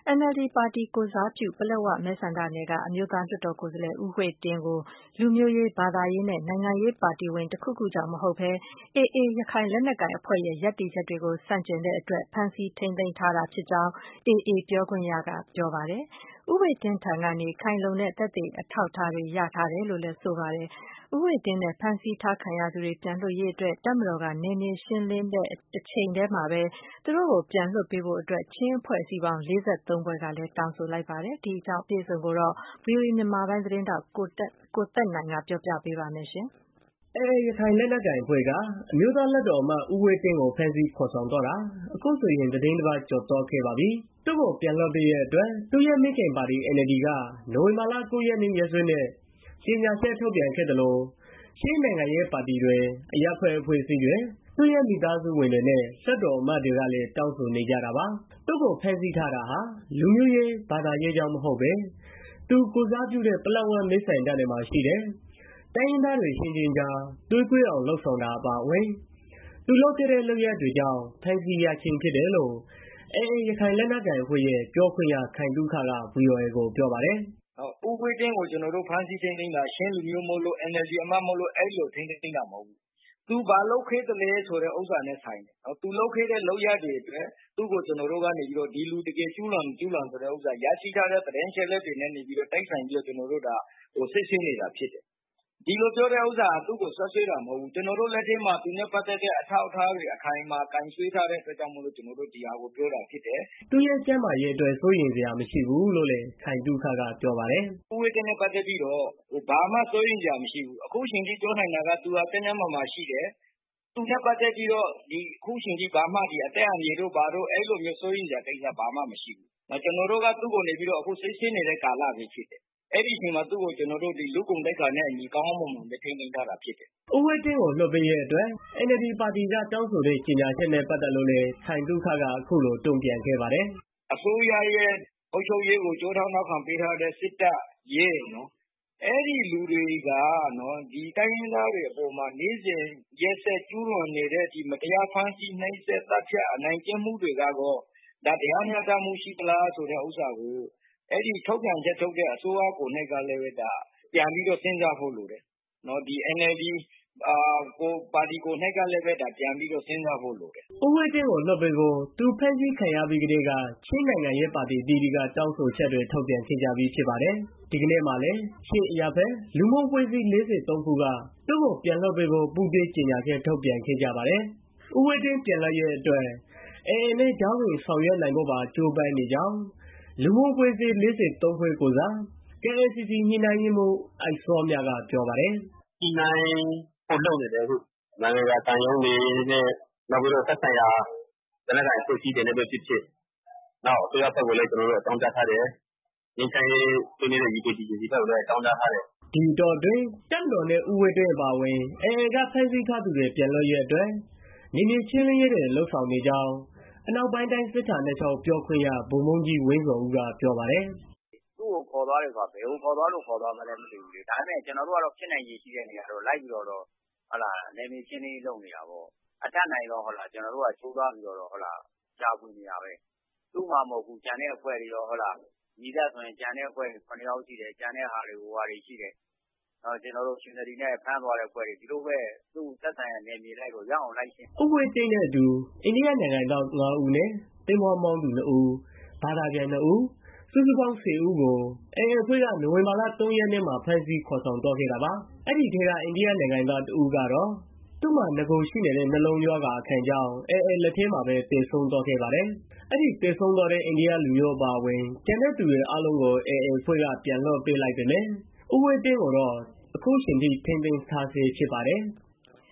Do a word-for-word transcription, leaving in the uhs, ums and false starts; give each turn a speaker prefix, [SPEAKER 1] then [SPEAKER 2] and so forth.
[SPEAKER 1] N L D ပါတီကိုယ်စားပြုပလက်ဝမဲဆန္ဒနယ်ကအမျိုးသားလွှတ်တော်ကိုယ်စားလှယ်ဦးဝှေ့တင်းကိုလူမျိုးရေးဘာသာရေးနဲ့နိုင်ငံရေးပါတီဝင်တစ်ခုခုကြောင့်မဟုတ်ဘဲ A A ရခိုင်လက်နက်ကိုင်အဖွဲ့ရဲ့ရပ်တည်ချက်တွေကိုဆန့်ကျင်တဲ့အတွက်ဖမ်းဆီးထိန်းသိမ်းထားတာဖြစ်ကြောင်း A A ပြောခွင့်ရကပြောပါတယ်။ဦးဝှေ့တင်းထံကနေခိုင်လုံတဲ့သက်သေအထောက်အထားတွေရထားတယ်လို့လည်းဆိုပါတယ်။ဦးဝှေ့တင်းနဲ့ဖမ်းဆီးထားခံရသူတွေပြန်လွှတ်ရေးအတွက်တပ်မတော်ကနယ်မြေရှင်းလင်းတဲ့တစ်ချိန်တည်းမှာပဲသူတို့ကိုပြန်လွှတ်ပေးဖို့အတွက်ချင်းအဖွဲ့အစည်းပေါင်း၄၃ဖွဲ့ကလည်းတောင်းဆိုလိုက်ပါတယ်။ဒီအကြောင်းအပြည့်အစုံကိုတော့ ဗွီအိုအေမြန်မာပိုင်းသတင်းထောက်ကိုတက်ကိုတက်နိုင်ကပြောပြပေးပါမယ်ရှင်။
[SPEAKER 2] A A ရခိုင်လက်နက်ကိုင်အဖွဲ့ကအမျိုးသားလွှတ်တော်အမတ်ဦးဝှေ့တင်းကိုဖမ်းဆီးခေါ်ဆောင်သွားတာအခုဆိုရင်သတင်းတစ်ပတ်ကျော်သွားခဲ့ပါပြီ။သူ့ကိုပြန်လွှတ်ပေးတဲ့အတွက်သူ့ရဲ့မိခင်ပါတီ N L D ကနိုဝင်ဘာလ၉ရက်နေ့ရက်စွဲနဲ့ကြေညာချက်ထုတ်ပြန်ခဲ့သလိုချင်းနိုင်ငံရေးပါတီတွေအရပ်ဖက်အဖွဲ့အစည်းတွေသူ့ရဲ့မိသားစုဝင်တွေနဲ့လွှတ်တော်အမတ်တွေကလည်းတောင်းဆိုနေကြတာပါ။သူ့ကိုဖမ်းဆီးထားတာဟာလူမျိုးရေးဘာသာရေးကြောင့်မဟုတ်ပဲသူကိုယ်စားပြုတဲ့ပလက်ဝမဲဆန္ဒနယ်မှာရှိတဲ့တိုင်းရင်းသားတွေချင်းချင်းကြားသွေးကွဲအောင်လှုံ့ဆော်တာအပါအဝင်သူလုပ်ခဲ့တဲ့လုပ်ရပ်တွေကြောင့်ဖမ်းဆီးရခြင်းဖြစ်တယ်လို့ A A ရခိုင်လက်နက်ကိုင်အဖွဲ့ရဲ့ပြောခွင့်ရခိုင်သုခက ဗွီအိုအေကိုပြောပါတယ်။
[SPEAKER 3] “ဦးဝှေ့တင်းကိုကျွန်တော်တို့ဖမ်းဆီးထိန်းသိမ်းတာချင်းလူမျိုးမို့လို့ N L D အမတ်မို့လို့အဲ့လိုထိန်းသိမ်းတာမဟုတ်ဘူး။သူဘာလုပ်ခဲ့သလဲဆိုတဲ့ဥစ္စာနဲ့ဆိုင်တယ်။သူလုပ်ခဲ့တဲ့လုပ်ရပ်တွေအတွက်သူ့ကိုကျွန်တော်တို့ကနေပြီးတော့ဒီလူတကယ်ကျူးလွန်မကျူးလွန်ဆိုတဲ့ဥစ္စာရရှိထားတဲ့သတင်းချက်လက်တွေနဲ့နေပြီးတော့တိုက်ဆိုင်ပြီးတော့ကျွန်တော်တို့ဒါစစ်ဆေးနေတာဖြစ်တယ်။ဒီလိုပြောတဲ့ဥစ္စာသူ့ကိုဆွဆွဲတာမဟုတ်ဘူး။ကျွန်တော်တို့လက်ထဲမှာသူနဲ့ပတ်သက်တဲ့အထောက်အထားတွေအခိုင်အမာကင်ဆွဲထားတဲ့အတွက်ကြောင့်မို့လို့ကျွန်တော်တို့ဒီဟာကိုပြောတာဖြစ်တယ်။
[SPEAKER 2] သူ့ရဲ့ကျန်းမာရေးအတွက်စိုးရိမ်စရာမရှိဘူးလို့လည်းခိုင်သုခကပြောပါတယ်
[SPEAKER 3] ။ဦးဝှေ့တင်းနဲ့ပတ်သက်ပြီးတော့ဘာမှစိုးရိမ်စရာမရှိဘူး။အခုချိန်ထိပြောနိုင်တာကသူဟာကျန်းကျန်းမာမာရှိတယ်။သူနဲ့ပတ်သက်ပြီးတော့ဒီအခုချိန်ထိဘာမှဒီအသက်အန္တရာယ်တို့ဘာတို့အဲ့လိုမျိုးစိုးရိမ်စရာကိစ္စဘာမှမရှိဘူး။ကျွန်တော်တို့ကသူ့ကိုနေပြီးတော့အခုစစ်ဆေးနေတဲ့ကာလပဲဖြစ်တယ်။အဲ့ဒီအချိန်မှာသူ့ကိုကျွန်တော်တို့ဒီလူကုန်တိုက်ခါနဲ့အညီကောင်းကောင်းမွန်မွန်ပဲထိန်းသိမ်းထားတာဖြစ်တယ်
[SPEAKER 2] ။ဦးဝှေ့တင်းကိုလွှတ်ပေးရဲ့အတွက် N L D ပါတီကတောင်းဆိုတဲ့ကြေညာချက်နဲ့ပတ်သက်လို့လည်းခိုင်သုခကအခုလိုတုံ့ပြန်ခဲ့ပါတယ်
[SPEAKER 3] ။အစိုးရရဲ့အုပ်ချုပ်ရေးကိုကြိုးထောက်နောက်ခံပေးထားတဲ့စစ်တပ်ရဲနော်အဲ့ဒီလူတွေကနော်ဒီတိုင်းရင်းသားတွေအပေါ်မှာနေ့စဉ်ရက်ဆက်ကျူးလွန်နေတဲ့ဒီမတရားဖမ်းဆီးနှိပ်စက်တပ်ဖြတ်အနိုင်ကျင့်မှုတွေကတော့ဒါတရားမျှတမှုရှိသလားဆိုတဲ့ဥစ္စာကိုအဲ့ဒီထုတ်ပြန်ချက်ထုတ်တဲ့အစိုးရကိုယ်၌ကလည်းပဲဒါပြန်ပြီးတော့စဉ်းစားဖို့လိုတယ်နော်ဒီ N L D အာကိုပါတီကို၌ကလည်းပဲဒါပြန်ပြီးတော့စဉ်းစားဖို့လိုတယ်
[SPEAKER 2] ဦးဝှေ့တင်းကိုလွှတ်ပေးဖို့သူဖမ်းဆီးခံရပြီးကတည်းကချင်းနိုင်ငံရေးပါတီအသီးသီးကတောင်းဆိုချက်တွေထုတ်ပြန်ခဲ့ကြပြီးဖြစ်ပါတယ်။ဒီကနေ့မှာလည်းချင်းအရပ်ဖက်လူမှုအဖွဲ့အစည်း၄၃ခုကသူ့ကိုပြန်လွှတ်ပေးဖို့ပူးတွဲကြေညာချက်ထုတ်ပြန်ခဲ့ကြပါတယ်။ဦးဝှေ့တင်းပြန်လွှတ်ရေးအတွက် A A နဲ့ကြားဝင်ဆောင်ရွက်နိုင်ဖို့ပါကြိုးပမ်းနေကြောင်းလူမှုအဖွဲ့အစည်း၄၃ဖွဲ့ကိုယ်စား K A C C ညှိနှိုင်းရေးမှူးအိုက်စောမြကပြောပါတယ်
[SPEAKER 4] ။ညှိနှိုင်းဖို့လုပ်နေတယ်အခုနိုင်ငံတကာသံရုံးတွေနဲ့နောက်ပြီးတော့သက်ဆိုင်ရာလက်နက်ကိုင်အဖွဲ့အစည်းတွေနဲ့ပဲဖြစ်ဖြစ်နောက်အစိုးရဘက်ကိုလည်းကျွန်တော်တို့အကြောင်းကြားထားတယ်။ငြိမ်းချမ်းရေးဆွေးနွေးတဲ့ U K D J C ဘက်ကိုလည်းအကြောင်းကြားထားတယ်
[SPEAKER 2] ။ဒီတော့တွင်တပ်မတော်နဲ့ဦးဝှေ့တင်းအပါအဝင် A A ကဖမ်းဆီးထားသူတွေပြန်လွှတ်ရေးအတွက်နေမြေရှင်းလင်းရေးတွေလုပ်ဆောင်နေကြောင်းအနောက်ပိုင်းတိုင်းစစ်ဌာနချုပ်ပြောခွင့်ရဗိုလ်မှူးကြီးဝင်းဇော်ဦးကပြောပါတယ်
[SPEAKER 5] ။သူ့ကိုခေါ်သွားတယ်ဆိုတာဘယ်ကိုခေါ်သွားလို့ခေါ်သွားမလဲမသိဘူးလေဒါပေမဲ့ကျွန်တော်တို့ကတော့ဖြစ်နိုင်ရည်ရှိတဲ့နေရာတော့လိုက်ပြီးတော့ဟုတ်လားနေမြေရှင်းလင်းလုပ်နေတာပေါ့အတတ်နိုင်တော့ဟုတ်လားကျွန်တော်တို့ကချိုးသွားပြီးတော့ဟုတ်လားကြာပွေနေတာပဲသူ့မှာမဟုတ်ဘူးကြံတဲ့အဖွဲ့တွေရောဟုတ်လားညီသက်ဆိုရင်ကြံတဲ့အဖွဲ့ခုနှစ်ယောက်ရှိတယ်ကြံတဲ့ဟာတွေဟိုဟာတွေရှိတယ်နော်ကျွန်တော်တို့ရှင်သတိနဲ့ဖမ်းသွားတဲ့အဖွဲ့တွေဒီလိုပဲသူ့သက်ဆိုင်ရာနေမြေလိုက်ကိုရအောင်လိုက်ရှင်း
[SPEAKER 2] ဦးဝှေ့တင်းနဲ့အတူအိန္ဒိယနိုင်ငံသား၅ဦးနဲ့သင်္ဘောမောင်းသူ၂ဦးဘာသာပြန်၂ဦးစုစုပေါင်း၁၀ဦးကို A A အဖွဲ့ကနိုဝင်ဘာလ၃ရက်နေ့မှာဖမ်းဆီးခေါ်ဆောင်သွားခဲ့တာပါ။အဲ့ဒီထဲကအိန္ဒိယနိုင်ငံသားတစ်ဦးကတော့သူ့မှာငကိုရှိနေတဲ့နှလုံးရောဂါအခံကြောင့် A A လက်ထဲမှာပဲသေဆုံးသွားခဲ့ပါတယ်။အဲ့ဒီသေဆုံးသွားတဲ့အိန္ဒိယလူမျိုးအပါအဝင်ကျန်တဲ့သူတွေအားလုံးကို A A အဖွဲ့ကပြန်လွှတ်ပေးလိုက်ပေမဲ့ဦးဝှေ့တင်းကိုတော့အခုချိန်ထိထိန်းသိမ်းထားဆဲဖြစ်ပါတယ်။